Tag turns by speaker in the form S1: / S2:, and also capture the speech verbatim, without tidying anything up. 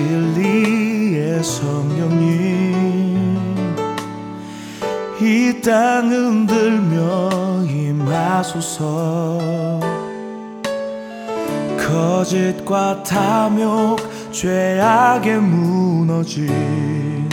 S1: 진리의 성령님 이 땅 흔들며 임하소서. 거짓과 탐욕 죄악에 무너진